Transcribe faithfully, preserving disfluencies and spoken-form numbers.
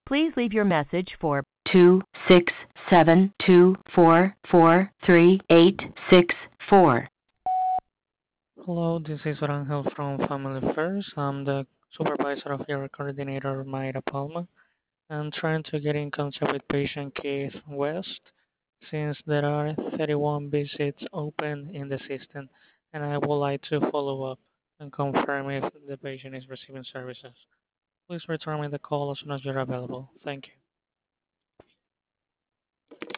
Please leave your message for two six seven two four four three eight six four. Hello, this is Rangel from Family Affairs. I'm the supervisor of your coordinator, Mayra Palma. I'm trying to get in contact with patient Keith West since there are thirty-one visits open in the system, and I would like to follow up and confirm if the patient is receiving services. Please return me the call as soon as you're available. Thank you.